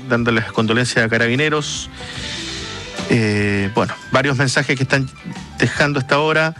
dándoles condolencias a Carabineros. Bueno, varios mensajes que están dejando hasta ahora.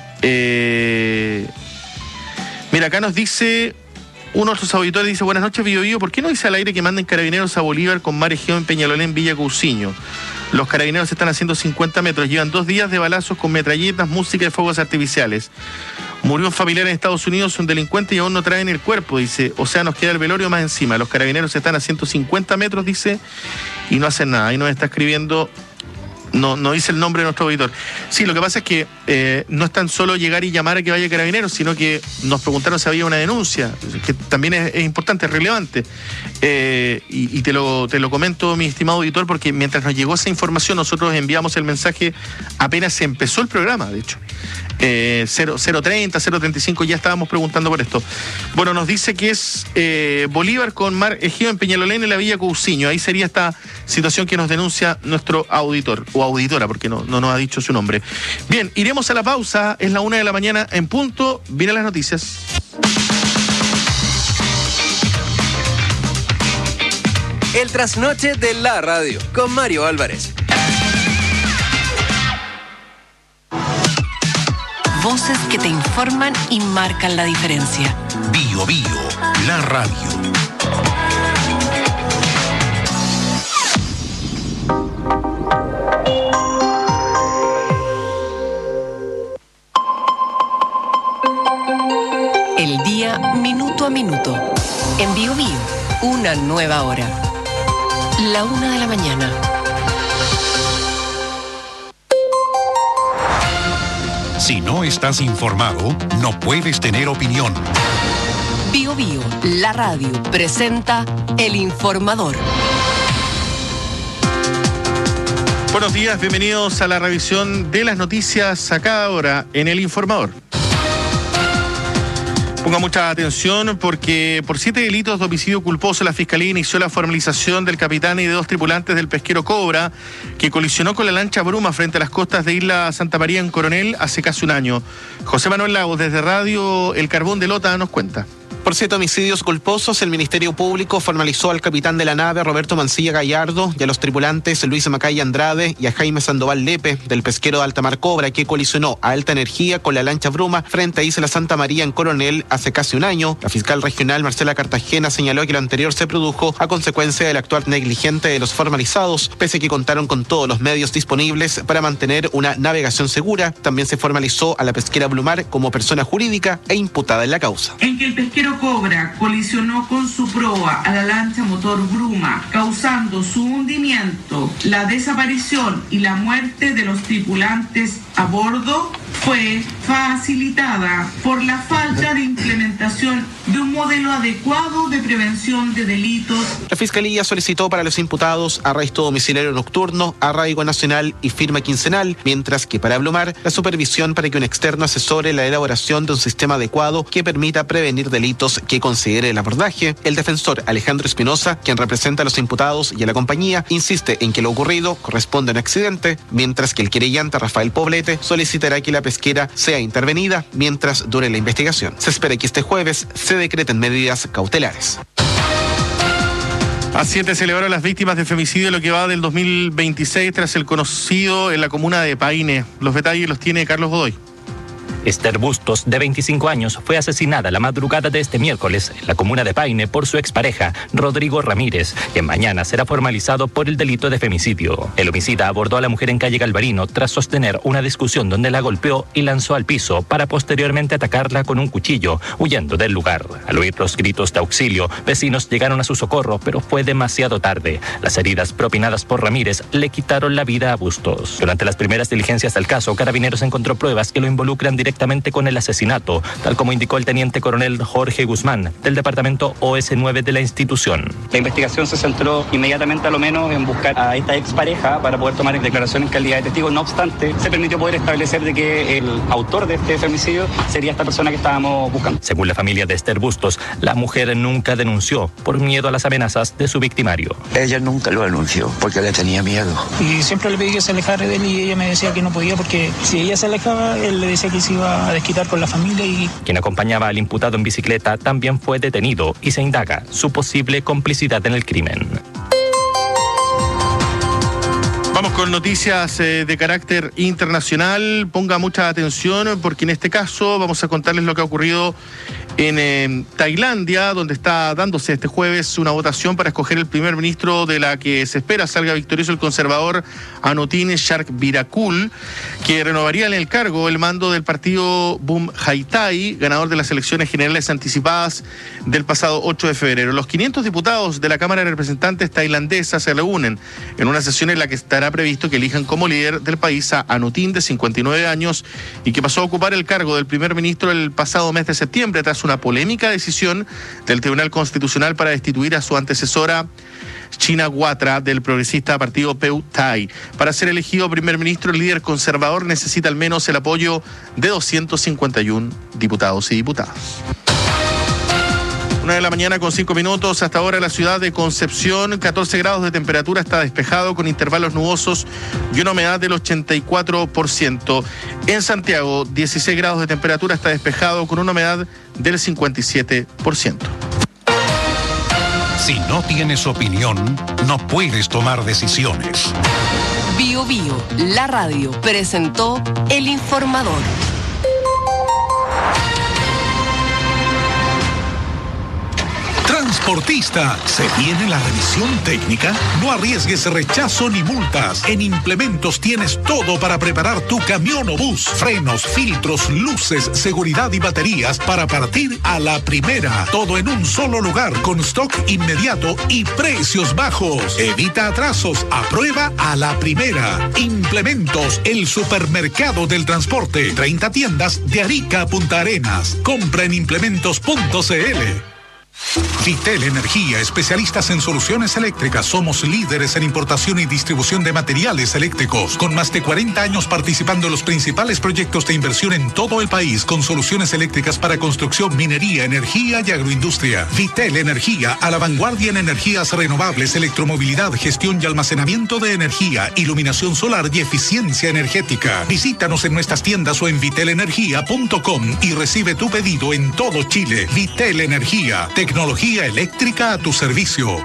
Mira, acá nos dice uno de nuestros auditores, dice: buenas noches, Bío Bío, ¿por qué no dice al aire que manden Carabineros a Bolívar con Mar Egeo en Peñalolén, Villa Cousiño? Los Carabineros están haciendo 50 metros, llevan 2 días de balazos con metralletas, música y fuegos artificiales. Murió un familiar en Estados Unidos, un delincuente, y aún no traen el cuerpo, dice. O sea, nos queda el velorio más encima. Los Carabineros están a 150 metros, dice, y no hacen nada. Ahí nos está escribiendo, no dice el nombre de nuestro auditor. Sí, lo que pasa es que no es tan solo llegar y llamar a que vaya Carabineros, sino que nos preguntaron si había una denuncia, que también es importante, es relevante. Y te lo comento, mi estimado auditor, porque mientras nos llegó esa información, nosotros enviamos el mensaje apenas se empezó el programa, de hecho. 030, 035, ya estábamos preguntando por esto. Bueno, nos dice que es Bolívar con Mar Egeo en Peñalolén, en la Villa Cousiño. Ahí sería esta situación que nos denuncia nuestro auditor, o auditora, porque no nos ha dicho su nombre. Bien, iremos a la pausa, es la 1 de la mañana en punto, vienen las noticias. El trasnoche de la radio, con Mario Álvarez. Voces que te informan y marcan la diferencia. Bío Bío, la radio. El día minuto a minuto. En Bío Bío, una nueva hora. La 1 de la mañana. Si no estás informado, no puedes tener opinión. Bío Bío, la radio, presenta El Informador. Buenos días, bienvenidos a la revisión de las noticias a cada hora en El Informador. Ponga mucha atención porque por 7 delitos de homicidio culposo la Fiscalía inició la formalización del capitán y de 2 tripulantes del pesquero Cobra que colisionó con la lancha Bruma frente a las costas de Isla Santa María en Coronel hace casi un año. José Manuel Lagos, desde Radio El Carbón de Lota, nos cuenta. Por 7 homicidios culposos, el Ministerio Público formalizó al capitán de la nave, Roberto Mancilla Gallardo, y a los tripulantes Luis Macay Andrade y a Jaime Sandoval Lepe, del pesquero de Alta Mar Cobra, que colisionó a alta energía con la lancha Bruma frente a Isla Santa María en Coronel hace casi un año. La fiscal regional Marcela Cartagena señaló que lo anterior se produjo a consecuencia del actuar negligente de los formalizados, pese a que contaron con todos los medios disponibles para mantener una navegación segura. También se formalizó a la pesquera Blumar como persona jurídica e imputada en la causa. En que el pesquero Cobra colisionó con su proa a la lancha motor Bruma, causando su hundimiento, la desaparición y la muerte de los tripulantes a bordo, fue facilitada por la falta de implementación de un modelo adecuado de prevención de delitos. La Fiscalía solicitó para los imputados arresto domiciliario nocturno, arraigo nacional y firma quincenal, mientras que para Blumar, la supervisión para que un externo asesore la elaboración de un sistema adecuado que permita prevenir delitos que considere el abordaje. El defensor Alejandro Espinosa, quien representa a los imputados y a la compañía, insiste en que lo ocurrido corresponde a un accidente, mientras que el querellante Rafael Poblete solicitará que la pesquera sea intervenida mientras dure la investigación. Se espera que este jueves se decreten medidas cautelares. A 7 celebraron las víctimas de femicidio en lo que va del 2026 tras el conocido en la comuna de Paine. Los detalles los tiene Carlos Godoy. Esther Bustos, de 25 años, fue asesinada la madrugada de este miércoles en la comuna de Paine por su expareja, Rodrigo Ramírez, quien mañana será formalizado por el delito de femicidio. El homicida abordó a la mujer en calle Galvarino tras sostener una discusión donde la golpeó y lanzó al piso para posteriormente atacarla con un cuchillo, huyendo del lugar. Al oír los gritos de auxilio, vecinos llegaron a su socorro, pero fue demasiado tarde. Las heridas propinadas por Ramírez le quitaron la vida a Bustos. Durante las primeras diligencias del caso, Carabineros encontró pruebas que lo involucran directamente con el asesinato, tal como indicó el teniente coronel Jorge Guzmán, del departamento OS9 de la institución. La investigación se centró inmediatamente, a lo menos, en buscar a esta expareja para poder tomar declaración en calidad de testigo. No obstante, se permitió poder establecer de que el autor de este femicidio sería esta persona que estábamos buscando. Según la familia de Esther Bustos, la mujer nunca denunció por miedo a las amenazas de su victimario. Ella nunca lo anunció porque le tenía miedo. Y siempre le pedí que se alejara de él y ella me decía que no podía porque si ella se alejaba, él le decía que se iba a desquitar con la familia. Y quien acompañaba al imputado en bicicleta también fue detenido y se indaga su posible complicidad en el crimen. con noticias de carácter internacional. Ponga mucha atención porque en este caso vamos a contarles lo que ha ocurrido en Tailandia, donde está dándose este jueves una votación para escoger el primer ministro de la que se espera salga victorioso el conservador Anutin Charkvirakul, que renovaría en el cargo el mando del partido Bum Jai Thai, ganador de las elecciones generales anticipadas del pasado 8 de febrero. Los 500 diputados de la Cámara de Representantes tailandesa se reúnen en una sesión en la que estará previsto que elijan como líder del país a Anutin, de 59 años, y que pasó a ocupar el cargo del primer ministro el pasado mes de septiembre tras una polémica decisión del Tribunal Constitucional para destituir a su antecesora Shinawatra del progresista partido Pheu Thai. Para ser elegido primer ministro, el líder conservador necesita al menos el apoyo de 251 diputados y diputadas. 1 de la mañana con 5 minutos. Hasta ahora la ciudad de Concepción, 14 grados de temperatura, está despejado con intervalos nubosos y una humedad del 84%. En Santiago, 16 grados de temperatura, está despejado con una humedad del 57%. Si no tienes opinión, no puedes tomar decisiones. Bio Bio, la radio, presentó El Informador. Transportista, ¿se viene la revisión técnica? No arriesgues rechazo ni multas. En Implementos tienes todo para preparar tu camión o bus. Frenos, filtros, luces, seguridad y baterías para partir a la primera. Todo en un solo lugar con stock inmediato y precios bajos. Evita atrasos, aprueba a la primera. Implementos, el supermercado del transporte. 30 tiendas de Arica a Punta Arenas. Compra en implementos.cl. Vitel Energía, especialistas en soluciones eléctricas. Somos líderes en importación y distribución de materiales eléctricos, con más de 40 años participando en los principales proyectos de inversión en todo el país, con soluciones eléctricas para construcción, minería, energía y agroindustria. Vitel Energía, a la vanguardia en energías renovables, electromovilidad, gestión y almacenamiento de energía, iluminación solar y eficiencia energética. Visítanos en nuestras tiendas o en vitelenergia.com y recibe tu pedido en todo Chile. Vitel Energía, tecnología eléctrica a tu servicio.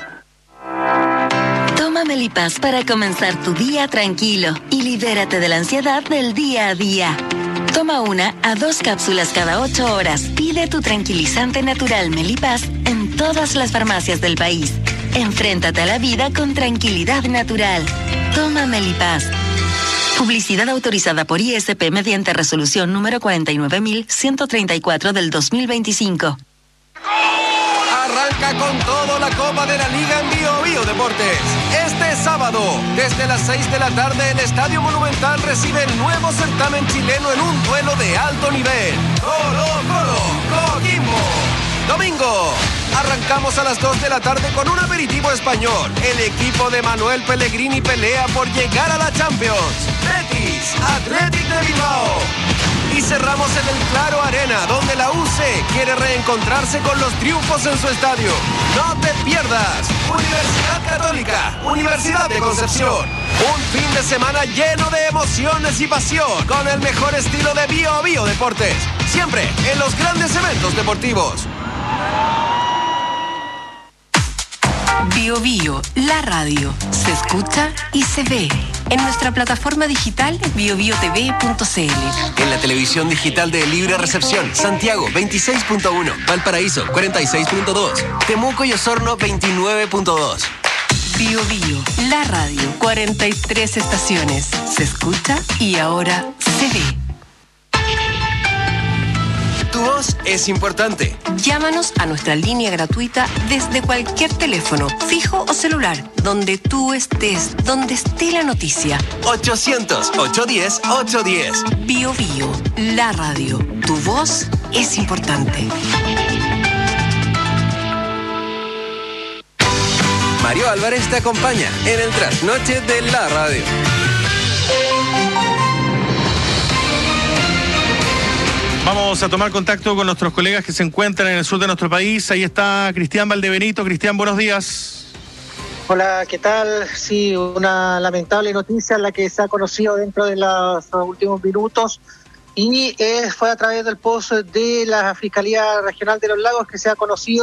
Toma Melipaz para comenzar tu día tranquilo y libérate de la ansiedad del día a día. Toma 1 a 2 cápsulas cada 8 horas. Pide tu tranquilizante natural Melipaz en todas las farmacias del país. Enfréntate a la vida con tranquilidad natural. Toma Melipaz. Publicidad autorizada por ISP mediante resolución número 49.134 del 2025. Arranca con todo la Copa de la Liga en Bio Bio Deportes. Este sábado, desde las 6 de la tarde, el Estadio Monumental recibe el nuevo certamen chileno en un duelo de alto nivel. Colo-Colo, Coquimbo. Domingo, arrancamos a las 2 de la tarde con un aperitivo español. El equipo de Manuel Pellegrini pelea por llegar a la Champions. Betis, Athletic de Bilbao. Y cerramos en el Claro Arena, donde la UC quiere reencontrarse con los triunfos en su estadio. No te pierdas. Universidad Católica, Universidad de Concepción. Un fin de semana lleno de emociones y pasión, con el mejor estilo de Bio Bio Deportes. Siempre en los grandes eventos deportivos. Bio Bio, la radio, se escucha y se ve. En nuestra plataforma digital biobiotv.cl. En la televisión digital de Libre Recepción, Santiago 26.1, Valparaíso 46.2, Temuco y Osorno 29.2. Bio Bio, la radio, 43 estaciones, se escucha y ahora se ve. Tu voz es importante. Llámanos a nuestra línea gratuita desde cualquier teléfono, fijo o celular, donde tú estés, donde esté la noticia. 800-810-810. Bio Bio, la radio. Tu voz es importante. Mario Álvarez te acompaña en el trasnoche de la radio. Vamos a tomar contacto con nuestros colegas que se encuentran en el sur de nuestro país. Ahí está Cristian Valdebenito. Cristian, buenos días. Hola, ¿qué tal? Sí, una lamentable noticia la que se ha conocido dentro de los últimos minutos y fue a través del post de la Fiscalía Regional de los Lagos que se ha conocido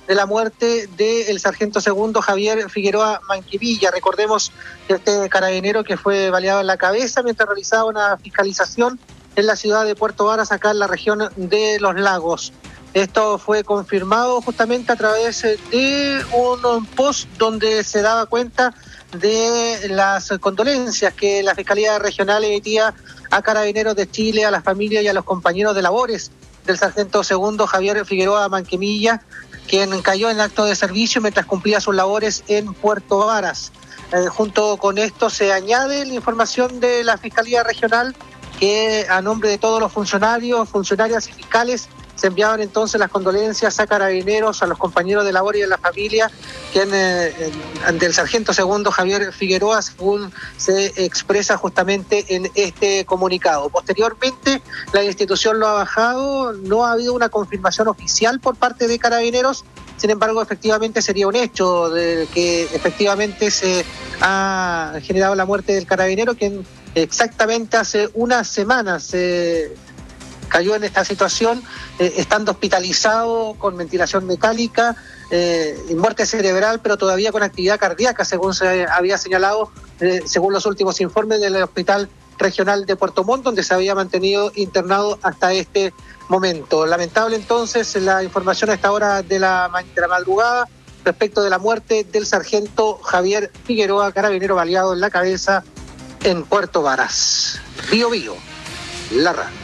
de la muerte del sargento segundo Javier Figueroa Manquivilla. Recordemos que este carabinero que fue baleado en la cabeza mientras realizaba una fiscalización en la ciudad de Puerto Varas, acá en la región de Los Lagos. Esto fue confirmado justamente a través de un post donde se daba cuenta de las condolencias que la Fiscalía Regional emitía a Carabineros de Chile, a las familias y a los compañeros de labores del sargento segundo Javier Figueroa Manquivilla, quien cayó en acto de servicio mientras cumplía sus labores en Puerto Varas. Junto con esto se añade la información de la Fiscalía Regional que a nombre de todos los funcionarias y fiscales se enviaban entonces las condolencias a Carabineros, a los compañeros de labor y a la familia del sargento segundo Javier Figueroa, según se expresa justamente en este comunicado. Posteriormente, la institución lo ha bajado, no ha habido una confirmación oficial por parte de Carabineros. Sin embargo, efectivamente sería un hecho de que efectivamente se ha generado la muerte del carabinero, quien exactamente hace una semana se cayó en esta situación, estando hospitalizado con ventilación metálica, muerte cerebral, pero todavía con actividad cardíaca, según se había señalado, según los últimos informes del Hospital Regional de Puerto Montt, donde se había mantenido internado hasta este momento. Lamentable entonces la información a esta hora de la madrugada respecto de la muerte del sargento Javier Figueroa, carabinero baleado en la cabeza en Puerto Varas. Bío Bío, la radio.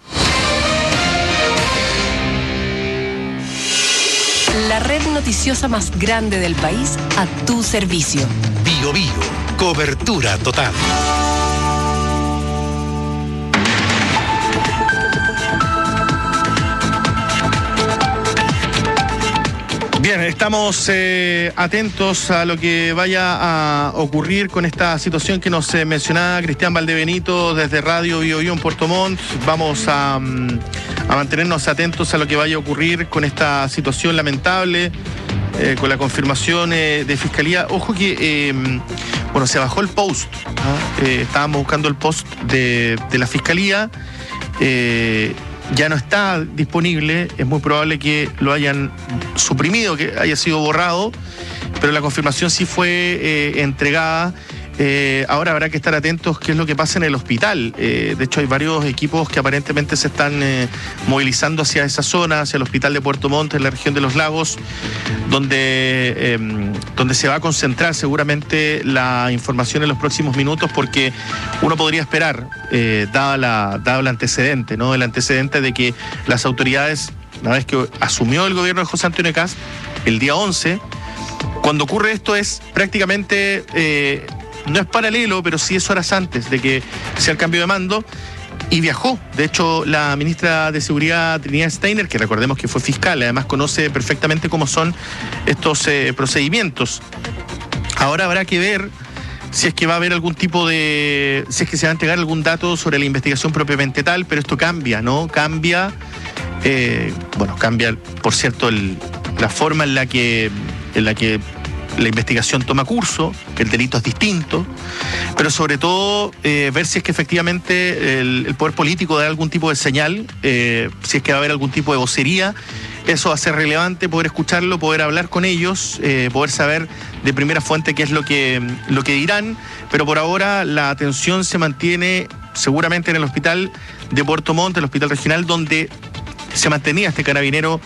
La red noticiosa más grande del país a tu servicio. Bío Bío, cobertura total. Bien, estamos atentos a lo que vaya a ocurrir con esta situación que nos mencionaba Cristian Valdebenito desde Radio Bío Bío en Puerto Montt. Vamos a mantenernos atentos a lo que vaya a ocurrir con esta situación lamentable, con la confirmación de Fiscalía. Ojo que, se bajó el post, estábamos buscando el post de la Fiscalía, ya no está disponible, es muy probable que lo hayan suprimido, que haya sido borrado, pero la confirmación sí fue entregada. Ahora habrá que estar atentos qué es lo que pasa en el hospital. De hecho, hay varios equipos que aparentemente se están movilizando hacia esa zona, hacia el hospital de Puerto Montt, en la región de Los Lagos, donde se va a concentrar seguramente la información en los próximos minutos, porque uno podría esperar, dado el antecedente, ¿no? El antecedente de que las autoridades, una vez que asumió el gobierno de José Antonio Kast, el día 11, cuando ocurre esto es prácticamente... no es paralelo, pero sí es horas antes de que sea el cambio de mando, y viajó. De hecho, la ministra de Seguridad, Trinidad Steiner, que recordemos que fue fiscal, además conoce perfectamente cómo son estos procedimientos. Ahora habrá que ver si es que va a haber algún tipo de... si es que se va a entregar algún dato sobre la investigación propiamente tal, pero esto cambia, ¿no? Cambia, por cierto, la forma en la que la investigación toma curso, el delito es distinto, pero sobre todo ver si es que efectivamente el poder político da algún tipo de señal, si es que va a haber algún tipo de vocería. Eso va a ser relevante, poder escucharlo, poder hablar con ellos, poder saber de primera fuente qué es lo que dirán, pero por ahora la atención se mantiene seguramente en el hospital de Puerto Montt, el hospital regional, donde se mantenía este carabinero,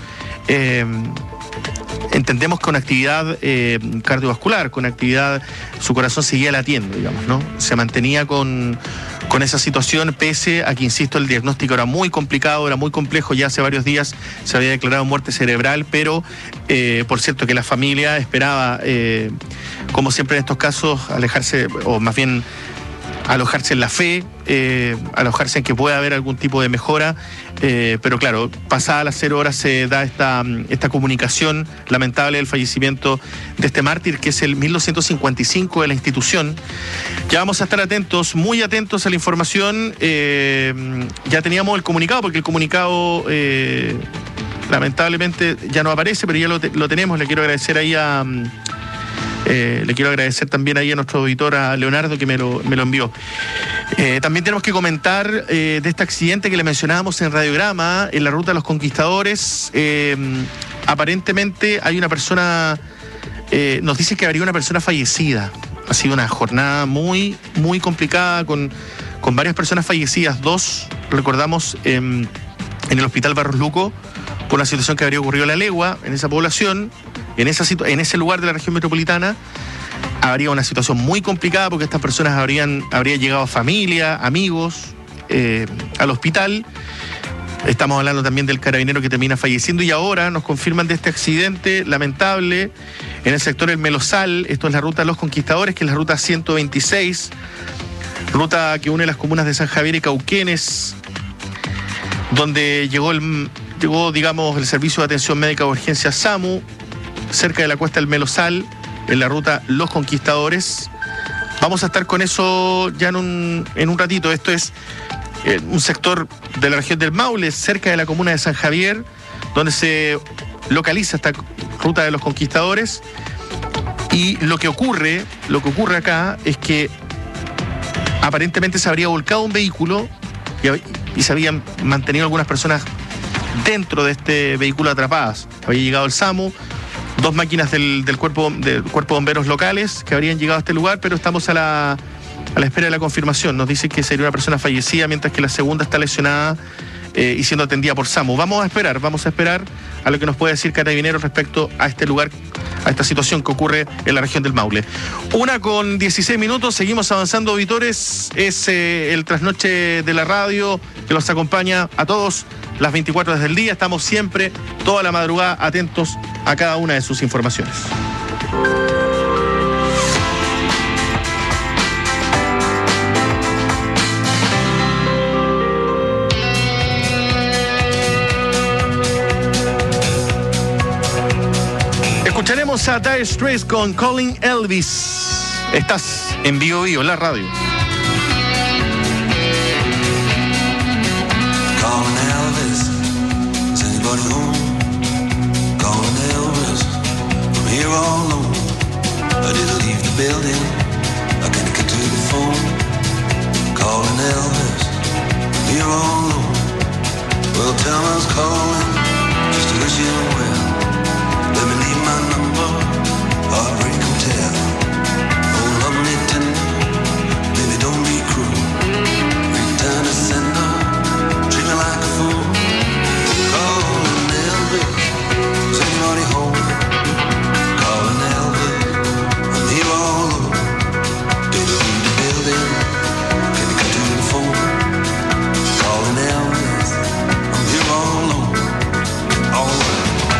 entendemos con actividad cardiovascular, con actividad, su corazón seguía latiendo, digamos, ¿no? Se mantenía con esa situación, pese a que, insisto, el diagnóstico era muy complicado, era muy complejo. Ya hace varios días se había declarado muerte cerebral, pero por cierto que la familia esperaba, como siempre en estos casos, alejarse, o más bien alojarse en la fe, alojarse en que pueda haber algún tipo de mejora, pero claro, pasadas las 0 horas se da esta comunicación lamentable del fallecimiento de este mártir, que es el 1255 de la institución. Ya vamos a estar atentos, muy atentos a la información. Ya teníamos el comunicado, porque el comunicado lamentablemente ya no aparece, pero ya lo tenemos. Le quiero agradecer ahí también ahí a nuestro auditor, a Leonardo, que me lo envió. También tenemos que comentar de este accidente que le mencionábamos en Radiograma, en la ruta de los Conquistadores. Aparentemente hay una persona, nos dice que habría una persona fallecida. Ha sido una jornada muy, muy complicada con varias personas fallecidas. 2, recordamos, en el hospital Barros Luco, por la situación que habría ocurrido en La Legua, en esa población, en ese lugar de la región metropolitana. Habría una situación muy complicada porque estas personas habría llegado familia, amigos al hospital. Estamos hablando también del carabinero que termina falleciendo y ahora nos confirman de este accidente lamentable en el sector El Melosal. Esto es la ruta de los Conquistadores, que es la ruta 126, ruta que une las comunas de San Javier y Cauquenes, donde llegó digamos, el Servicio de Atención Médica de Urgencia SAMU, cerca de la cuesta del Melosal, en la ruta Los Conquistadores. Vamos a estar con eso ya en un ratito. Esto es un sector de la región del Maule, cerca de la comuna de San Javier, donde se localiza esta ruta de Los Conquistadores. Y lo que ocurre acá es que aparentemente se habría volcado un vehículo y se habían mantenido algunas personas dentro de este vehículo atrapadas. Había llegado el SAMU, 2 máquinas del cuerpo de bomberos locales que habrían llegado a este lugar, pero estamos a la espera de la confirmación. Nos dice que sería una persona fallecida, mientras que la segunda está lesionada y siendo atendida por SAMU. Vamos a esperar a lo que nos puede decir Carabineros respecto a este lugar, a esta situación que ocurre en la región del Maule. 1:16, seguimos avanzando, auditores. Es el trasnoche de la radio que los acompaña a todos las 24 horas del día. Estamos siempre, toda la madrugada, atentos a cada una de sus informaciones. Escucharemos a Dire Straits con Calling Elvis. Estás en Bio Bio, la radio. Calling Elvis, is anybody home? Calling Elvis, I'm here all alone. I didn't leave the building, I can't get to the phone. Calling Elvis, I'm here all alone. Well, tell me I was calling, just to wish you well. Let me leave my number, Heartbreak Hotel. Oh, love me tender, baby, don't be cruel. Return to sender, treat me like a fool. Calling Elvis, is anybody home? Calling Elvis, I'm here all alone. Didn't leave the building, can you come to the phone? Calling Elvis, I'm here all alone. All alone.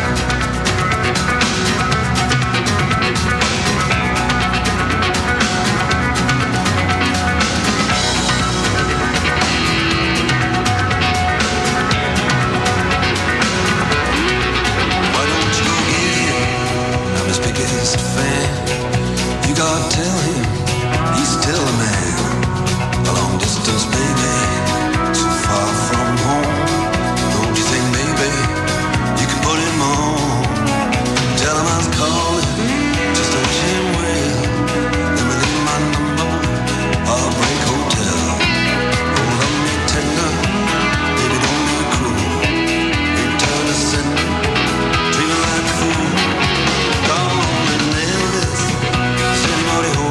Biggest fan, you gotta tell him he's still a man. A long distance, baby, so far from home. Don't you think maybe you can put him on? Tell him I was calling, just to wish him well. Let me leave my number, Heartbreak Hotel. Oh, love me tender, baby, don't be cruel. Return to sender, treat me like a fool. Calling Elvis, is anybody home?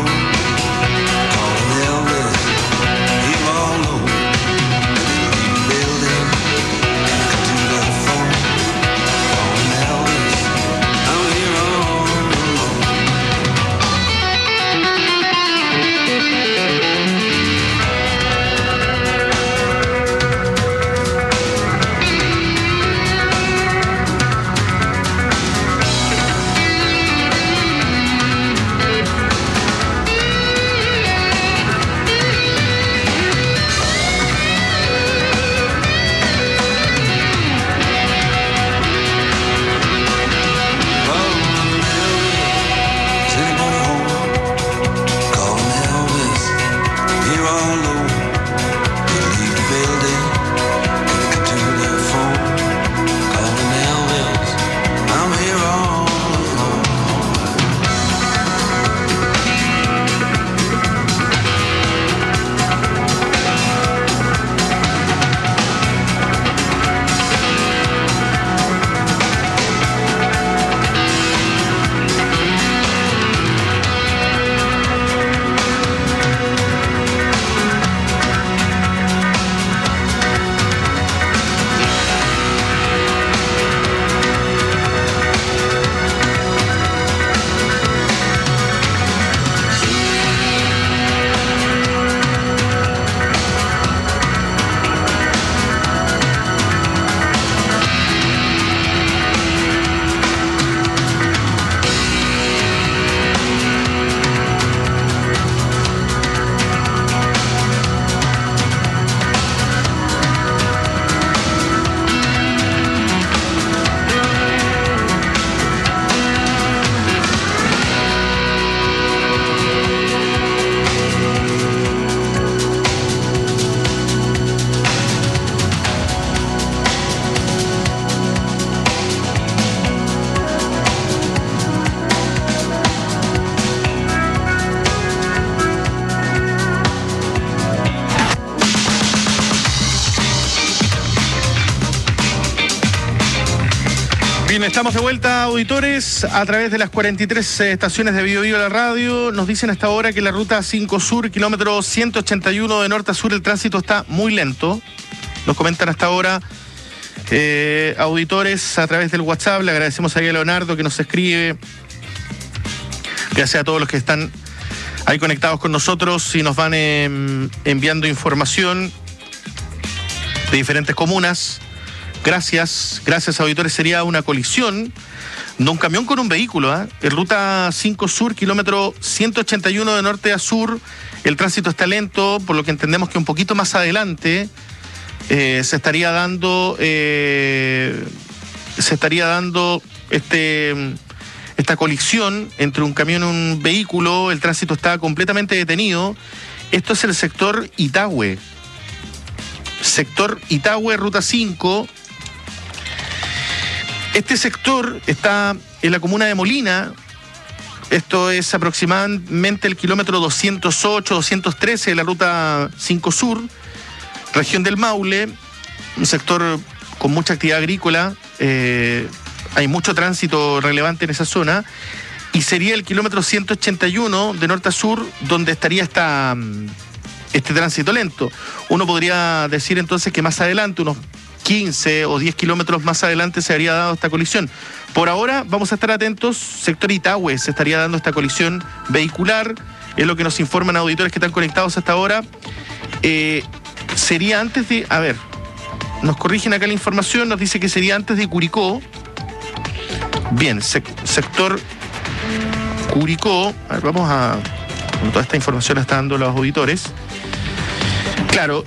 Bien, estamos de vuelta, auditores, a través de las 43 estaciones de Bio Bio la radio. Nos dicen hasta ahora que la ruta 5 Sur, kilómetro 181 de norte a sur, el tránsito está muy lento. Nos comentan hasta ahora auditores a través del WhatsApp. Le agradecemos ahí a Leonardo que nos escribe. Gracias a todos los que están ahí conectados con nosotros y nos van enviando información de diferentes comunas. Gracias, auditores. Sería una colisión de un camión con un vehículo, en ruta 5 Sur, kilómetro 181 de norte a sur. El tránsito está lento, por lo que entendemos que un poquito más adelante se estaría dando esta colisión entre un camión y un vehículo. El tránsito está completamente detenido. Esto es el sector Itahue. Sector Itahue, ruta 5. Este sector está en la comuna de Molina. Esto es aproximadamente el kilómetro 208, 213 de la ruta 5 Sur, región del Maule, un sector con mucha actividad agrícola. Hay mucho tránsito relevante en esa zona. Y sería el kilómetro 181 de norte a sur donde estaría este tránsito lento. Uno podría decir entonces que más adelante, unos 15 o 10 kilómetros más adelante, se habría dado esta colisión. Por ahora vamos a estar atentos. Sector Itahue se estaría dando esta colisión vehicular, es lo que nos informan auditores que están conectados hasta ahora. Sería antes de... A ver, nos corrigen acá la información, nos dice que sería antes de Curicó. Bien, sector Curicó. A ver, vamos a... Bueno, toda esta información la están dando los auditores. Claro,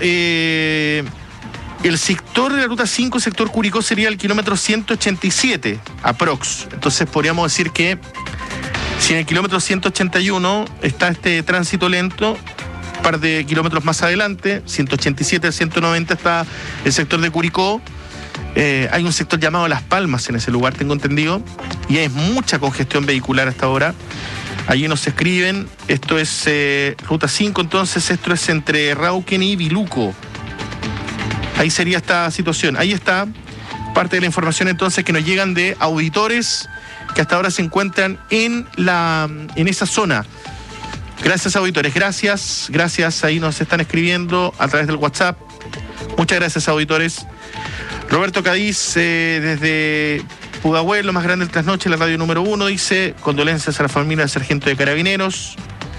el sector de la ruta 5, sector Curicó, sería el kilómetro 187, aprox. Entonces podríamos decir que si en el kilómetro 181 está este tránsito lento, un par de kilómetros más adelante, 187 al 190, está el sector de Curicó. Hay un sector llamado Las Palmas en ese lugar, tengo entendido, y hay mucha congestión vehicular hasta ahora. Allí nos escriben, esto es ruta 5, entonces esto es entre Rauquén y Viluco. Ahí sería esta situación. Ahí está parte de la información entonces que nos llegan de auditores que hasta ahora se encuentran en esa zona. Gracias, auditores, gracias. Ahí nos están escribiendo a través del WhatsApp. Muchas gracias, auditores. Roberto Cádiz, desde Pudahuel, lo más grande del trasnoche, la radio número 1, dice: condolencias a la familia del sargento de Carabineros.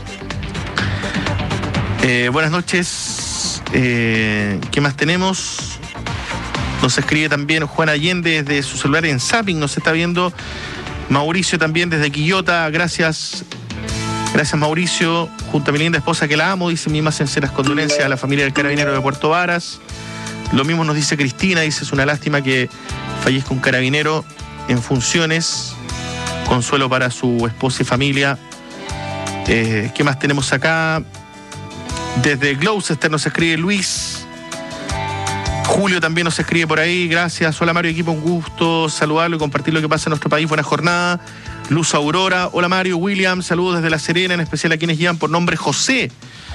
Buenas noches. ¿Qué más tenemos? Nos escribe también Juan Allende desde su celular en Zapping, nos está viendo. Mauricio también desde Quillota, gracias Mauricio, junto a mi linda esposa que la amo, dice: mis más sinceras condolencias a la familia del carabinero de Puerto Varas. Lo mismo nos dice Cristina, dice: es una lástima que fallezca un carabinero en funciones, consuelo para su esposa y familia. ¿Qué más tenemos acá? Desde Gloucester nos escribe Luis. Julio también nos escribe por ahí, gracias. Hola Mario, equipo, un gusto saludarlo y compartir lo que pasa en nuestro país. Buena jornada. Luz Aurora, hola Mario. William, saludos desde La Serena, en especial a quienes llevan por nombre José.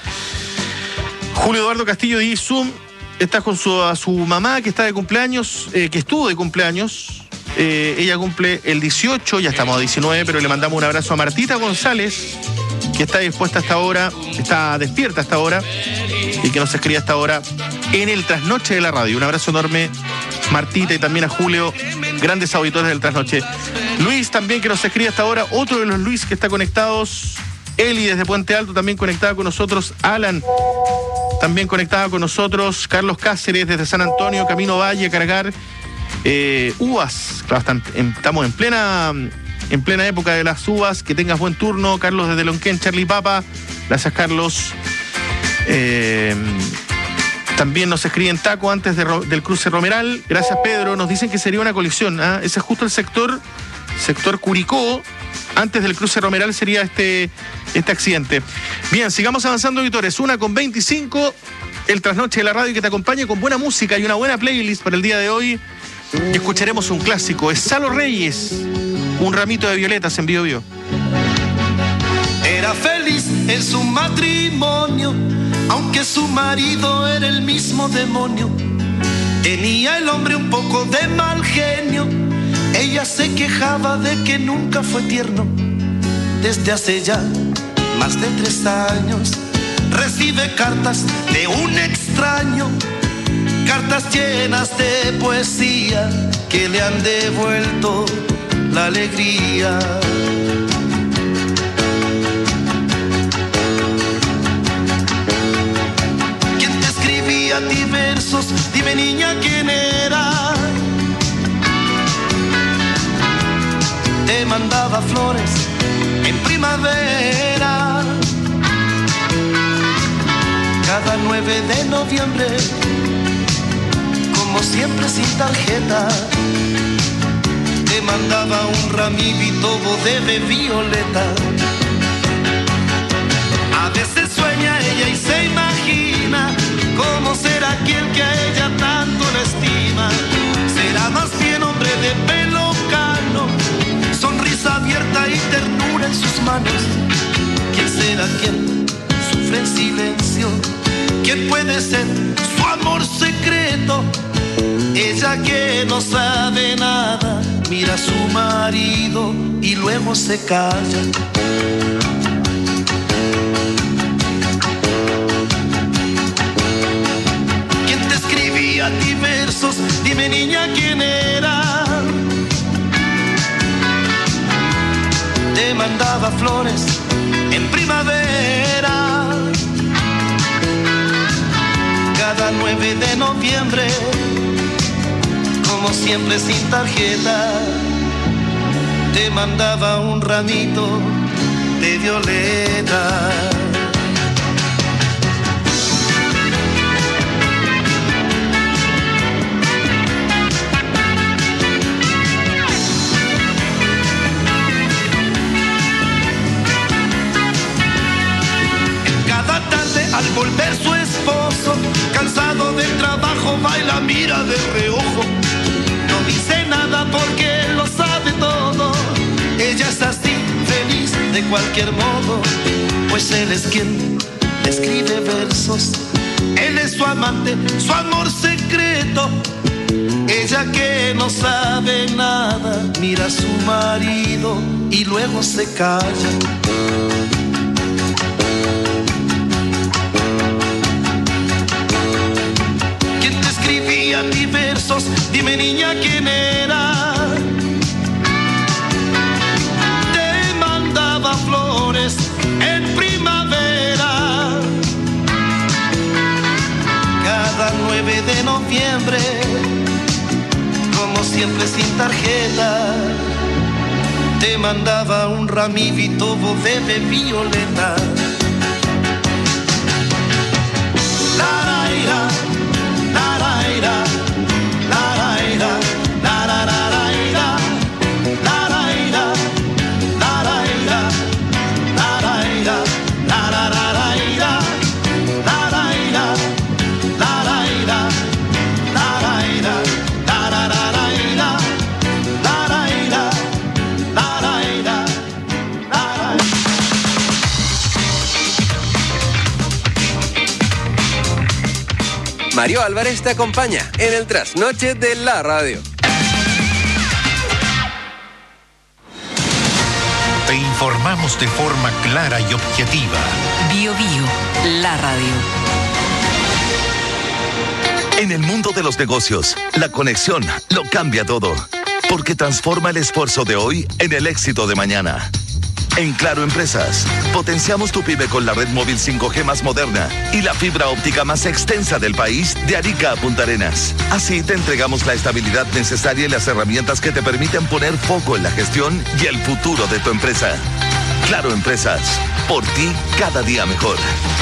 Julio Eduardo Castillo de Zoom está con su mamá que está de cumpleaños, que estuvo de cumpleaños. Ella cumple el 18, ya estamos a 19, pero le mandamos un abrazo a Martita González, que está dispuesta hasta ahora, está despierta hasta ahora y que nos escribe hasta ahora en el Trasnoche de la radio. Un abrazo enorme, Martita, y también a Julio, grandes auditores del Trasnoche. Luis también, que nos escribe hasta ahora, otro de los Luis que está conectados. Eli desde Puente Alto también conectada con nosotros. Alan también conectada con nosotros. Carlos Cáceres desde San Antonio, Camino Valle, a cargar uvas. Claro, estamos en plena época de las uvas. Que tengas buen turno. Carlos desde Lonquén, Charlie Papa. Gracias, Carlos. También nos escriben Taco antes del cruce Romeral. Gracias, Pedro. Nos dicen que sería una colisión. Ese es justo el sector Curicó. Antes del cruce Romeral sería este accidente. Bien, sigamos avanzando, auditores. 1:25. El Trasnoche de la radio que te acompañe con buena música y una buena playlist para el día de hoy. Y escucharemos un clásico. Es Salo Reyes, Un ramito de violetas en Bio Bio. Era feliz en su matrimonio, aunque su marido era el mismo demonio. Tenía el hombre un poco de mal genio, Ella se quejaba de que nunca fue tierno. Desde hace ya más de 3 años recibe cartas de un extraño, cartas llenas de poesía que le han devuelto la alegría. ¿Quién te escribía a ti versos? Dime, niña, ¿quién era? Te mandaba flores en primavera. Cada 9 de noviembre, como siempre sin tarjeta, te mandaba un ramito de violeta. A veces sueña ella y se imagina cómo será aquel que a ella tanto la estima. Será más bien hombre de pelo cano, sonrisa abierta y ternura en sus manos. ¿Quién será quien sufre en silencio? ¿Quién puede ser su amor secreto? Ella que no sabe nada, mira a su marido y luego se calla. ¿Quién te escribía a ti versos? Dime, niña, ¿quién era? Te mandaba flores en primavera. Cada 9 de noviembre, como siempre sin tarjeta, te mandaba un ramito de violeta. Al volver su esposo, cansado del trabajo, va y la mira de reojo. No dice nada porque lo sabe todo. Ella es así, feliz de cualquier modo, pues él es quien le escribe versos. Él es su amante, su amor secreto. Ella que no sabe nada, mira a su marido y luego se calla. A ti versos, dime, niña, ¿quién era? Te mandaba flores en primavera. Cada 9 de noviembre, como siempre sin tarjeta, te mandaba un ramito de violeta. Mario Álvarez te acompaña en el trasnoche de la radio. Te informamos de forma clara y objetiva. Bio Bio, la radio. En el mundo de los negocios, la conexión lo cambia todo, porque transforma el esfuerzo de hoy en el éxito de mañana. En Claro Empresas, potenciamos tu pyme con la red móvil 5G más moderna y la fibra óptica más extensa del país, de Arica a Punta Arenas. Así te entregamos la estabilidad necesaria y las herramientas que te permiten poner foco en la gestión y el futuro de tu empresa. Claro Empresas, por ti cada día mejor.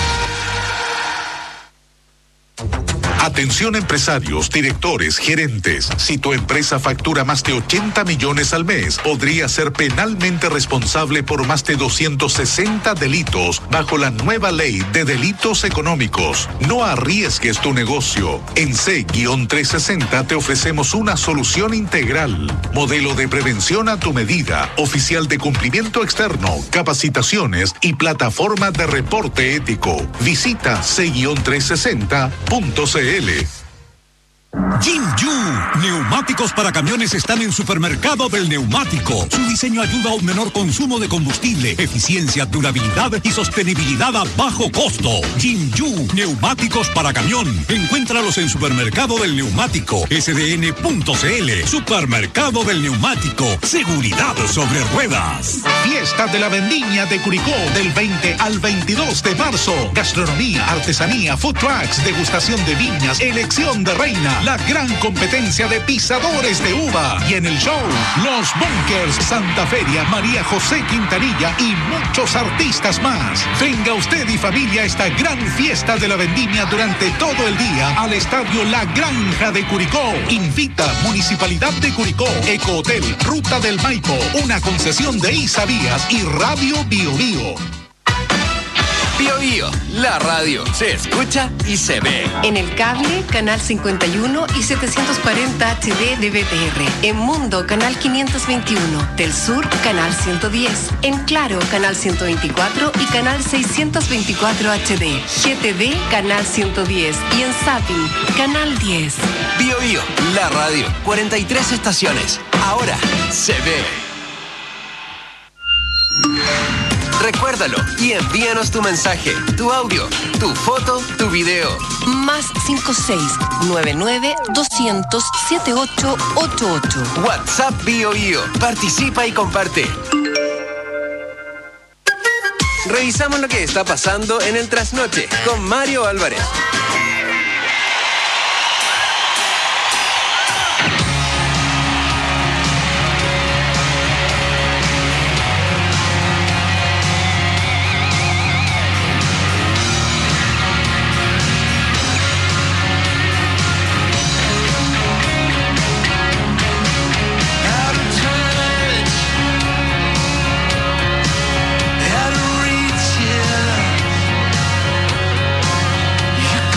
Atención empresarios, directores, gerentes. Si tu empresa factura más de 80 millones al mes, podría ser penalmente responsable por más de 260 delitos bajo la nueva ley de delitos económicos. No arriesgues tu negocio. En C-360 te ofrecemos una solución integral. Modelo de prevención a tu medida, oficial de cumplimiento externo, capacitaciones y plataforma de reporte ético. Visita C-360.cl. Jinju, neumáticos para camiones están en Supermercado del Neumático. Su diseño ayuda a un menor consumo de combustible, eficiencia, durabilidad y sostenibilidad a bajo costo. Jinju, neumáticos para camión. Encuéntralos en Supermercado del Neumático, sdn.cl. Supermercado del Neumático, seguridad sobre ruedas. Fiesta de la Vendimia de Curicó, del 20 al 22 de marzo. Gastronomía, artesanía, food trucks, degustación de viñas, elección de reina, la gran competencia de pisadores de uva. Y en el show, Los Bunkers, Santa Feria, María José Quintanilla y muchos artistas más. Venga usted y familia a esta gran fiesta de la vendimia durante todo el día al Estadio La Granja de Curicó. Invita Municipalidad de Curicó, Ecohotel, Ruta del Maipo, una concesión de Isavías y Radio Bio Bio. Bio Bio, la radio se escucha y se ve. En el cable, canal 51 y 740 HD de BTR. En Mundo, canal 521. Del Sur, canal 110. En Claro, canal 124 y canal 624 HD. GTV, canal 110. Y en Zapping, canal 10. Bio Bio, la radio, 43 estaciones. Ahora se ve. Recuérdalo y envíanos tu mensaje, tu audio, tu foto, tu video. Más 56-99-200-7888. WhatsApp Bio Bio. Participa y comparte. Revisamos lo que está pasando en el trasnoche con Mario Álvarez. You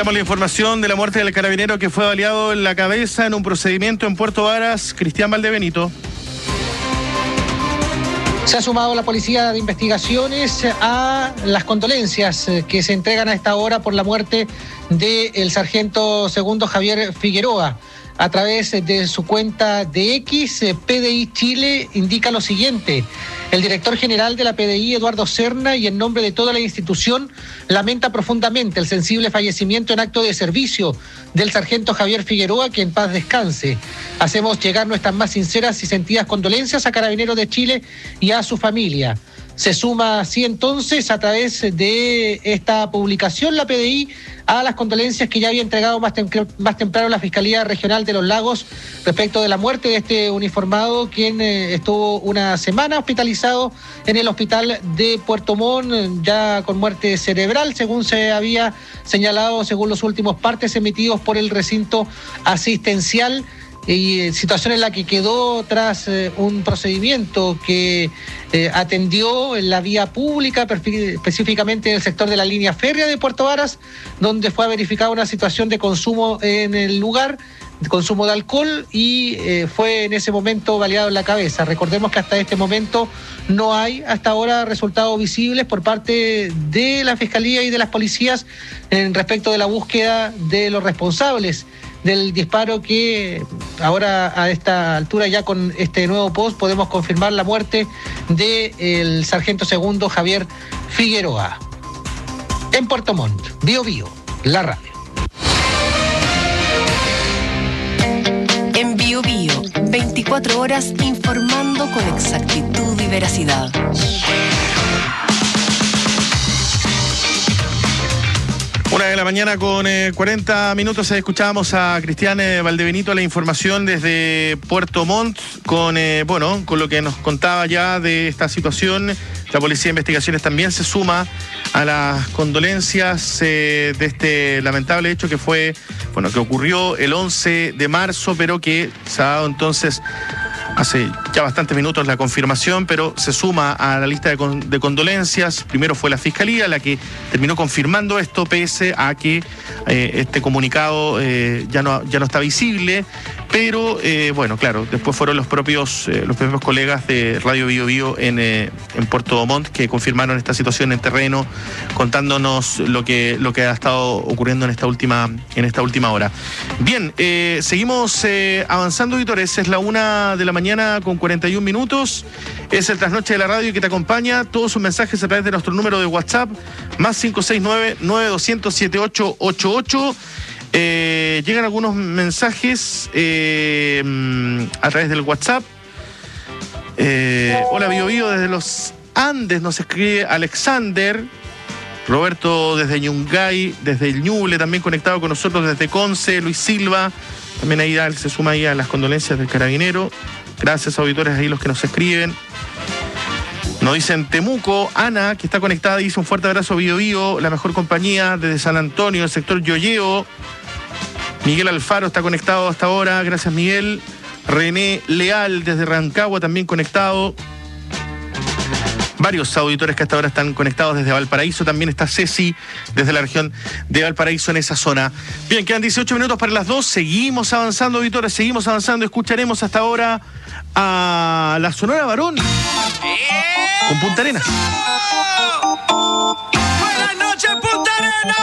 Ampliamos la información de la muerte del carabinero que fue baleado en la cabeza en un procedimiento en Puerto Varas. Cristian Valdebenito. Se ha sumado la Policía de Investigaciones a las condolencias que se entregan a esta hora por la muerte del sargento segundo Javier Figueroa. A través de su cuenta de X, PDI Chile indica lo siguiente: el director general de la PDI, Eduardo Serna, y en nombre de toda la institución, lamenta profundamente el sensible fallecimiento en acto de servicio del sargento Javier Figueroa, que en paz descanse. Hacemos llegar nuestras más sinceras y sentidas condolencias a Carabineros de Chile y a su familia. Se suma así entonces, a través de esta publicación, la PDI a las condolencias que ya había entregado más temprano la Fiscalía Regional de los Lagos respecto de la muerte de este uniformado, quien estuvo una semana hospitalizado en el hospital de Puerto Montt, ya con muerte cerebral, según se había señalado, según los últimos partes emitidos por el recinto asistencial. Y situación en la que quedó tras un procedimiento que atendió en la vía pública, específicamente en el sector de la línea férrea de Puerto Varas, donde fue verificada una situación de consumo en el lugar, de consumo de alcohol, y fue en ese momento baleado en la cabeza. Recordemos que hasta este momento no hay hasta ahora resultados visibles por parte de la Fiscalía y de las policías en respecto de la búsqueda de los responsables del disparo, que ahora a esta altura, ya con este nuevo post, podemos confirmar la muerte del sargento segundo Javier Figueroa. En Puerto Montt, Bío Bío, la radio. En Bío Bío, 24 horas informando con exactitud y veracidad. 1:00 a.m. con 40 minutos. Escuchábamos a Cristian Valdebenito, la información desde Puerto Montt con lo que nos contaba ya de esta situación. La Policía de Investigaciones también se suma a las condolencias de este lamentable hecho que que ocurrió el 11 de marzo, pero que se ha dado entonces hace ya bastantes minutos la confirmación, pero se suma a la lista de condolencias. Primero fue la Fiscalía la que terminó confirmando esto, pese a que este comunicado ya no está visible. Pero, claro, después fueron los propios colegas de Radio Bío Bío en Puerto Montt que confirmaron esta situación en terreno, contándonos lo que ha estado ocurriendo en esta última hora. Bien, seguimos avanzando, auditores. Es la 1:00 con 41 minutos. Es el Trasnoche de la Radio que te acompaña. Todos sus mensajes a través de nuestro número de WhatsApp, más 569-9200-7888. Llegan algunos mensajes a través del WhatsApp. Hola Bío Bío, desde los Andes nos escribe Alexander. Roberto desde Yungay, desde el Ñuble, también conectado con nosotros desde Conce. Luis Silva, también ahí se suma ahí a las condolencias del carabinero. Gracias, auditores, ahí los que nos escriben. Nos dicen Temuco, Ana, que está conectada, dice un fuerte abrazo, Bío Bío, la mejor compañía desde San Antonio, el sector Yoyeo. Miguel Alfaro está conectado hasta ahora, gracias Miguel. René Leal desde Rancagua también conectado. Varios auditores que hasta ahora están conectados desde Valparaíso. También está Ceci desde la región de Valparaíso, en esa zona. Bien, quedan 18 minutos para las 2. Seguimos avanzando, auditores, seguimos avanzando. Escucharemos hasta ahora a la Sonora Varón con Punta Arenas. Buenas noches, Punta Arenas.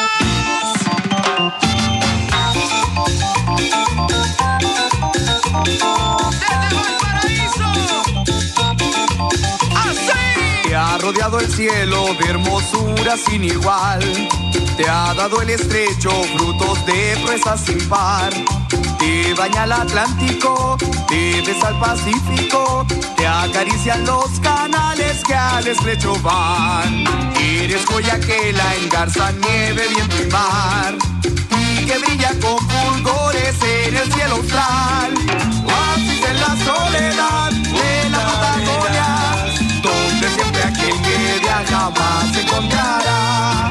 Te ha rodeado el cielo de hermosura sin igual. Te ha dado el estrecho frutos de proezas sin par. Te baña el Atlántico, te besa el Pacífico. Te acarician los canales que al estrecho van. Eres joya que la engarza nieve, viento y mar, y que brilla con fulgores en el cielo austral. Oasis en la soledad de la Patagonia, donde siempre aquel que viaja más se encontrará.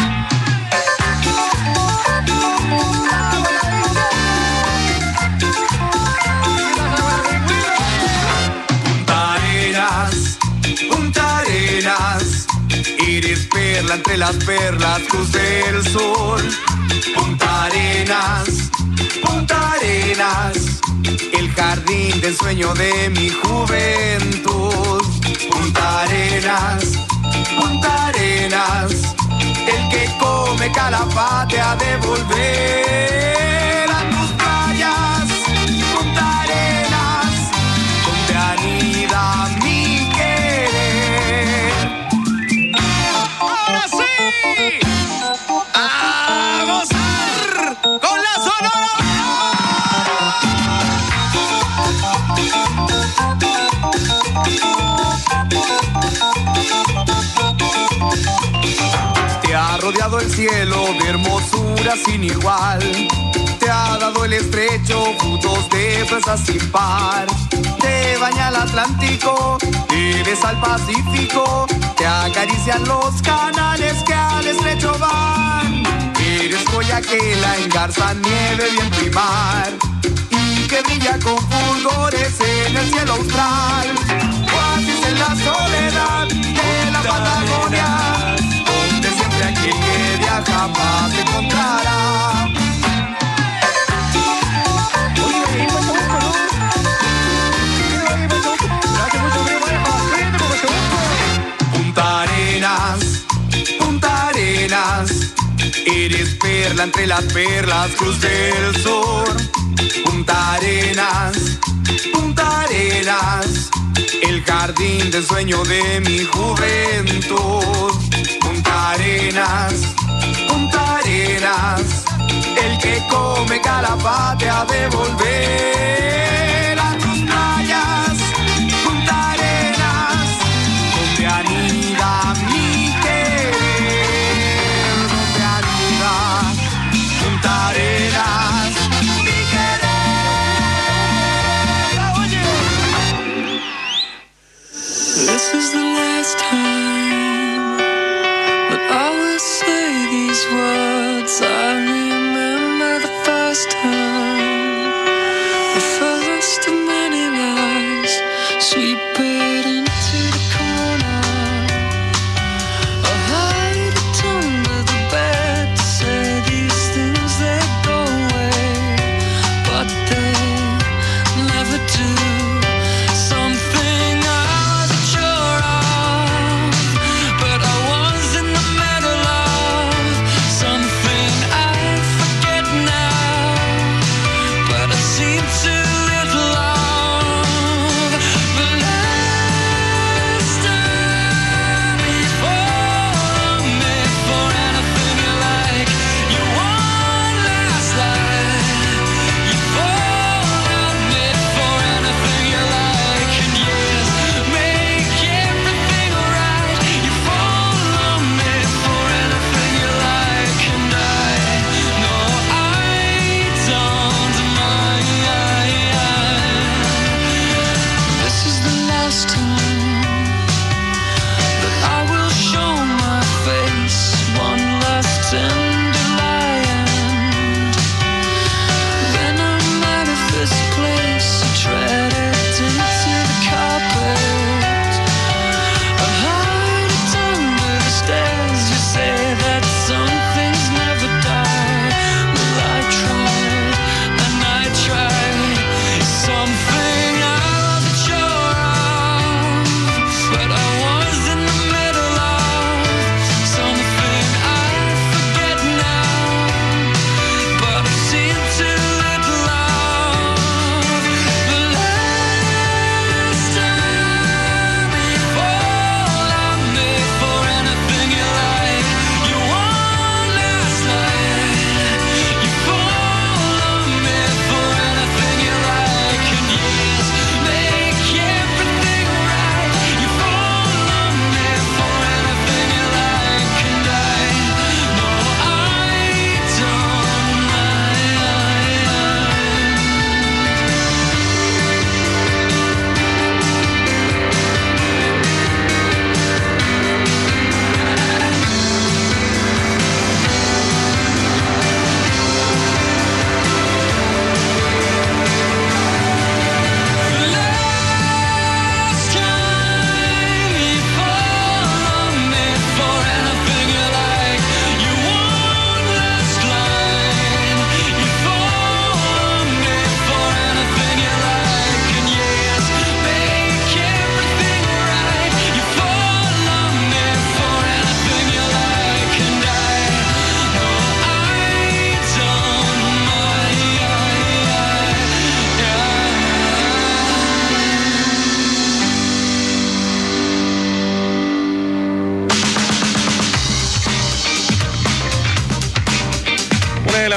Punta Arenas, eres perla entre las perlas, cruz del sol. Punta Arenas, Punta Arenas, el jardín de ensueño de mi juventud. Punta Arenas, Punta Arenas, el que come calafate ha de volver a tus playas. Punta Arenas, donde anida mi querer. ¡Ahora sí! ¡A gozar con la Sonora! Te ha rodeado el cielo de hermosura sin igual. Te ha dado el estrecho frutos de fresas sin par. Te baña el Atlántico, te besa al Pacífico. Te acarician los canales que al estrecho van. Eres joya que la engarza nieve viento y mar, y que brilla con fulgores en el cielo austral. Oasis en la soledad de la Patagonia, donde siempre aquel que viaja paz encontrará. Punta Arenas, Punta Arenas, eres perla entre las perlas, cruz del sur. Punta Arenas, Punta Arenas, el jardín de sueño de mi juventud. Punta Arenas, Punta Arenas, el que come calafate ha de volver a tus playas. Punta Arenas, donde anida mi querer, donde anida Punta Arenas, mi querer. Oye. This is the last time that I will say these words. I remember the first time, the first of many lies, sweep it into the corner. I hide it under the bed to say these things that go away, but they never do. Something I wasn't sure of, but I was in the middle of. Something I forget now, but I seem too little of. The last time you fall on me for anything you like, you won last night. You fall on me for anything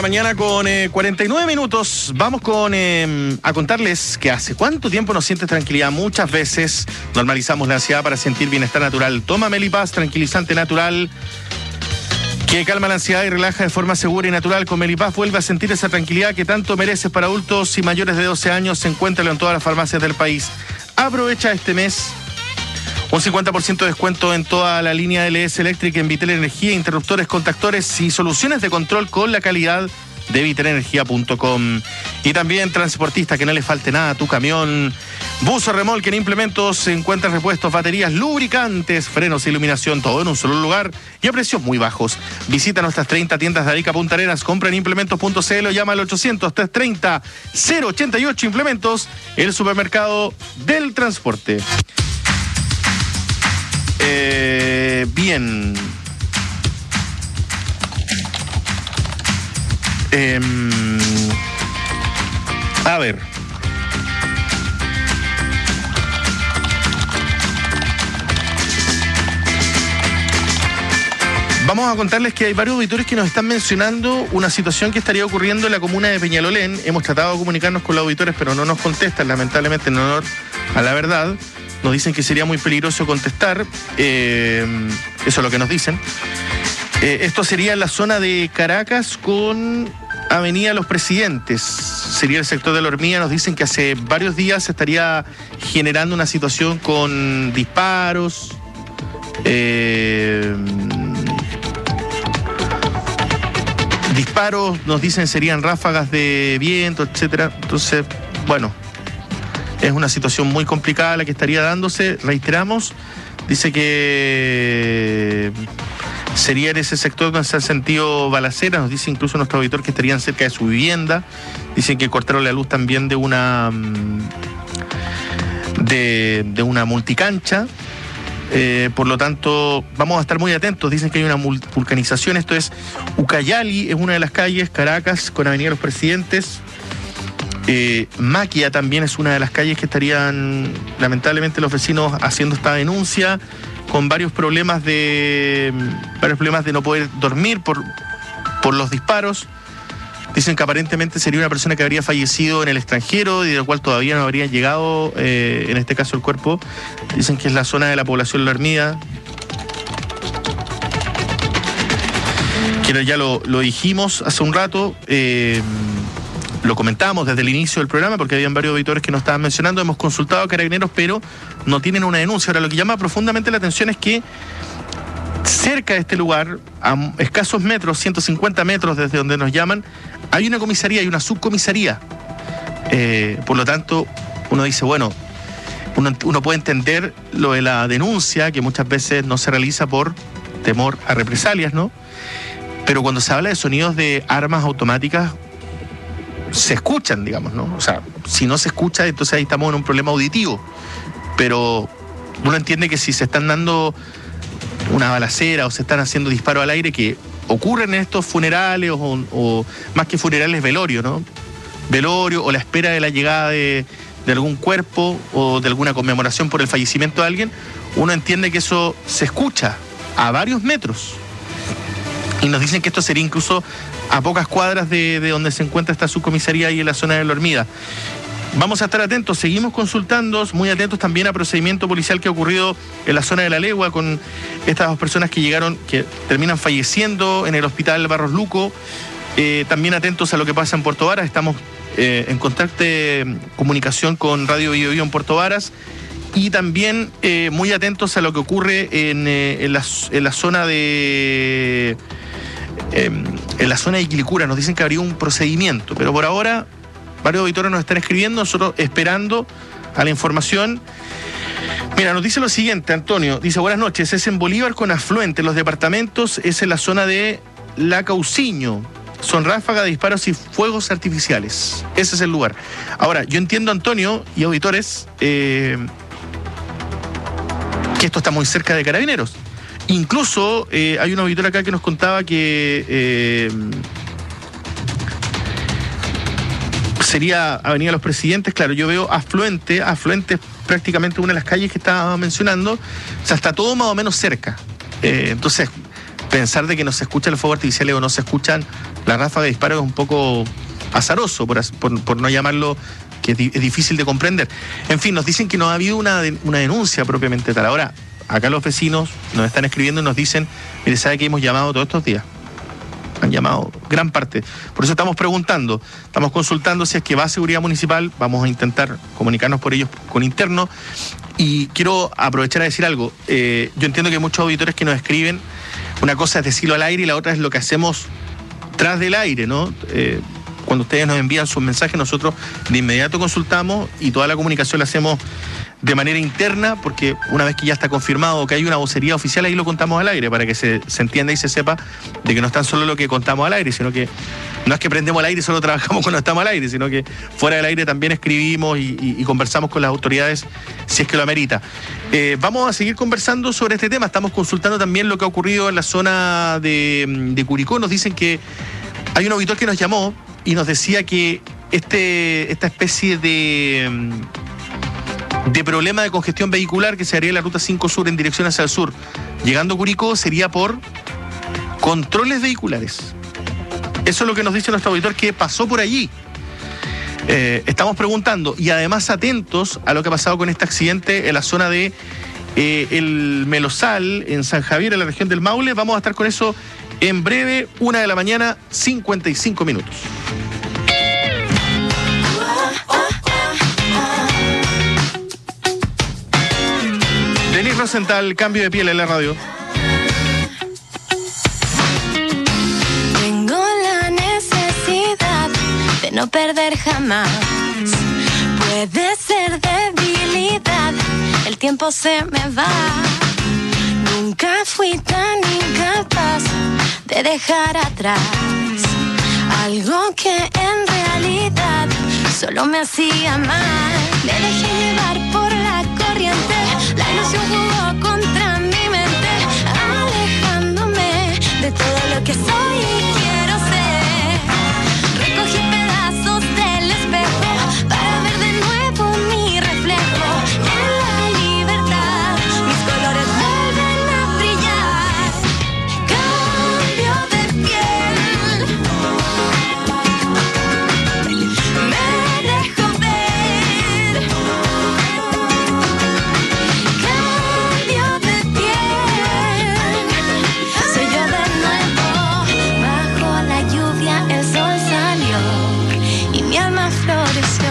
mañana con 49 minutos. Vamos a contarles que hace cuánto tiempo nos sientes tranquilidad. Muchas veces normalizamos la ansiedad para sentir bienestar natural. Toma Melipaz, tranquilizante natural, que calma la ansiedad y relaja de forma segura y natural. Con Melipaz vuelve a sentir esa tranquilidad que tanto mereces. Para adultos y mayores de 12 años, encuéntralo en todas las farmacias del país. Aprovecha este mes un 50% de descuento en toda la línea LS Electric en Vitel Energía, interruptores, contactores y soluciones de control con la calidad de vitelenergia.com. Y también transportista, que no le falte nada a tu camión. Bus o remolque en implementos, encuentras repuestos, baterías, lubricantes, frenos, iluminación, todo en un solo lugar y a precios muy bajos. Visita nuestras 30 tiendas de Arica Punta Arenas, compra en implementos.cl o llama al 800-330-088 Implementos, el supermercado del transporte. Bien. A ver. Vamos a contarles que hay varios auditores que nos están mencionando una situación que estaría ocurriendo en la comuna de Peñalolén. Hemos tratado de comunicarnos con los auditores, pero no nos contestan, lamentablemente, en honor a la verdad. Nos dicen que sería muy peligroso contestar. Eso es lo que nos dicen. Esto sería en la zona de Caracas con Avenida Los Presidentes. Sería el sector de la Hormiga. Nos dicen que hace varios días se estaría generando una situación con disparos. Disparos, nos dicen, serían ráfagas de viento, etcétera. Entonces, bueno, es una situación muy complicada la que estaría dándose. Reiteramos, dice que sería en ese sector donde se han sentido balaceras. Nos dice incluso nuestro auditor que estarían cerca de su vivienda. Dicen que cortaron la luz también de una multicancha. Por lo tanto, vamos a estar muy atentos. Dicen que hay una vulcanización. Esto es Ucayali, es una de las calles. Caracas con Avenida Los Presidentes. Maquia también es una de las calles que estarían, lamentablemente, los vecinos haciendo esta denuncia, con varios problemas de no poder dormir por los disparos. Dicen que aparentemente sería una persona que habría fallecido en el extranjero y de la cual todavía no habría llegado, en este caso, el cuerpo. Dicen que es la zona de la población La Hermida. Que ya lo dijimos hace un rato. Lo comentábamos desde el inicio del programa porque habían varios auditores que nos estaban mencionando. Hemos consultado a Carabineros, pero no tienen una denuncia. Ahora, lo que llama profundamente la atención es que cerca de este lugar, a escasos metros, 150 metros desde donde nos llaman, hay una comisaría, hay una subcomisaría. Por lo tanto, uno dice, bueno, uno puede entender lo de la denuncia, que muchas veces no se realiza por temor a represalias, ¿no? Pero cuando se habla de sonidos de armas automáticas, se escuchan, digamos, ¿no? O sea, si no se escucha, entonces ahí estamos en un problema auditivo. Pero uno entiende que si se están dando una balacera o se están haciendo disparos al aire, que ocurren en estos funerales o más que funerales, velorio, ¿no? Velorio o la espera de la llegada de algún cuerpo o de alguna conmemoración por el fallecimiento de alguien, uno entiende que eso se escucha a varios metros. Y nos dicen que esto sería incluso a pocas cuadras de donde se encuentra esta subcomisaría ahí en la zona de La Hormida. Vamos a estar atentos, seguimos consultando, muy atentos también a procedimiento policial que ha ocurrido en la zona de La Legua con estas dos personas que llegaron, que terminan falleciendo en el hospital Barros Luco. También atentos a lo que pasa en Puerto Varas. Estamos en constante comunicación con Radio Bio Bio en Puerto Varas. Y también muy atentos a lo que ocurre en la zona de... en la zona de Quilicura. Nos dicen que habría un procedimiento, pero por ahora varios auditores nos están escribiendo, nosotros esperando a la información. Mira, nos dice lo siguiente, Antonio, dice, buenas noches, es en Bolívar con afluente, los departamentos es en la zona de La Cauciño, son ráfagas de disparos y fuegos artificiales, ese es el lugar. Ahora, yo entiendo, Antonio y auditores, que esto está muy cerca de Carabineros. Incluso hay un auditor acá que nos contaba que sería Avenida Los Presidentes. Claro, yo veo afluente es prácticamente una de las calles que estaba mencionando. O sea, está todo más o menos cerca. Entonces, pensar de que no se escuchan los fuegos artificiales o no se escuchan las ráfagas de disparo es un poco azaroso, por no llamarlo, que es difícil de comprender. En fin, nos dicen que no ha habido una denuncia propiamente tal. Ahora, acá los vecinos nos están escribiendo y nos dicen, mire, ¿sabe que hemos llamado todos estos días? Han llamado gran parte. Por eso estamos preguntando, estamos consultando si es que va a Seguridad Municipal, vamos a intentar comunicarnos por ellos con interno. Y quiero aprovechar a decir algo. Yo entiendo que hay muchos auditores que nos escriben, una cosa es decirlo al aire y la otra es lo que hacemos tras del aire, ¿no? Cuando ustedes nos envían sus mensajes, nosotros de inmediato consultamos y toda la comunicación la hacemos de manera interna, porque una vez que ya está confirmado que hay una vocería oficial, ahí lo contamos al aire, para que se entienda y se sepa de que no es tan solo lo que contamos al aire, sino que no es que prendemos al aire y solo trabajamos cuando estamos al aire, sino que fuera del aire también escribimos y conversamos con las autoridades si es que lo amerita. Vamos a seguir conversando sobre este tema. Estamos consultando también lo que ha ocurrido en la zona de Curicó. Nos dicen que hay un auditor que nos llamó y nos decía que esta especie de problema de congestión vehicular que se haría en la ruta 5 Sur en dirección hacia el sur, llegando a Curicó, sería por controles vehiculares. Eso es lo que nos dice nuestro auditor que pasó por allí. Estamos preguntando y además atentos a lo que ha pasado con este accidente en la zona de el Melosal, en San Javier, en la región del Maule. Vamos a estar con eso en breve, 1:55 a.m. Denis Rosenthal, Cambio de Piel en la radio. Tengo la necesidad de no perder jamás. Puede ser debilidad, el tiempo se me va. Nunca fui tan incapaz de dejar atrás algo que en realidad solo me hacía mal. Me dejé llevar por la corriente, la ilusión jugó contra mi mente, alejándome de todo lo que soy y quiero ser. Recogí pedazos del espejo para ver de nuevo mi reflejo. En la libertad mis colores vuelven a brillar. Cambio de piel, me dejo ver. Cambio de piel, soy yo de nuevo. Bajo la lluvia el sol salió y mi alma floreció.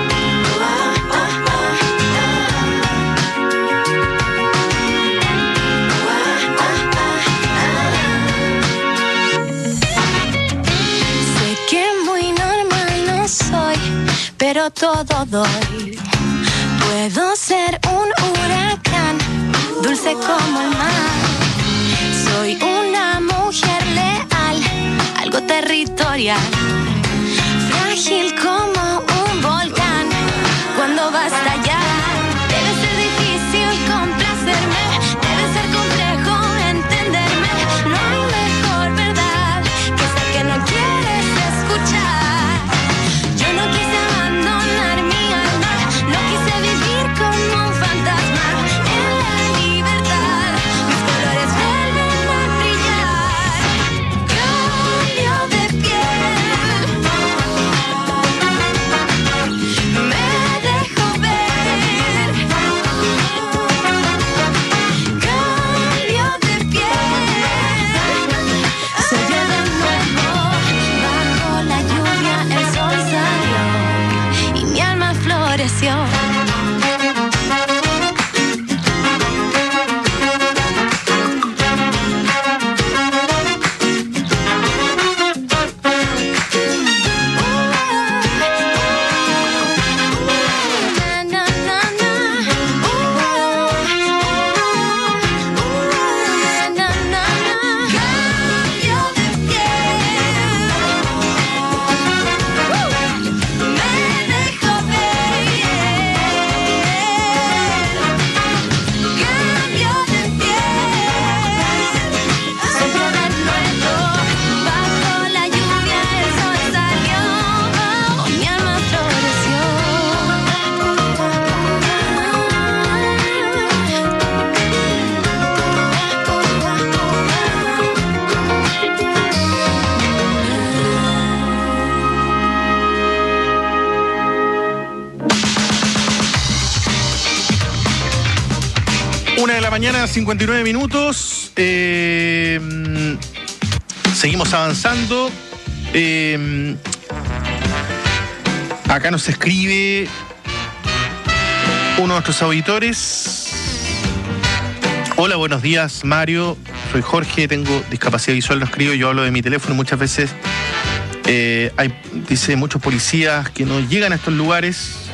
Sé que muy normal no soy, pero todo doy. Puedo ser un huracán, dulce como el mar. Soy una mujer leal, algo territorial, frágil como un volcán. Cuando va a estallar, debe ser difícil complacerme, debe ser complejo entenderme. No hay mejor verdad que esa que no quieres escuchar. Yo no quise abandonar mi alma, no quise vivir como un fantasma. En la libertad mis colores vuelven a brillar. Cambio de piel, me dejo ver. Cambio de piel, soy yo de nuevo. Bajo la lluvia el sol salió y mi alma floreció. Me dejo ver. 1:59 a.m. Seguimos avanzando. Acá nos escribe uno de nuestros auditores. Hola, buenos días, Mario. Soy Jorge, tengo discapacidad visual, no escribo, yo hablo de mi teléfono. Muchas veces hay, dice, muchos policías que no llegan a estos lugares.